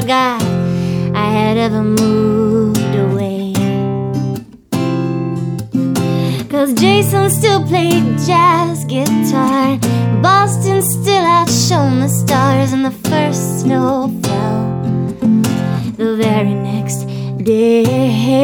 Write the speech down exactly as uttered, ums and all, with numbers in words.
forgot I had ever moved away. 'Cause Jason still played jazz guitar, Boston still outshone the stars, and the first snow fell the very next day.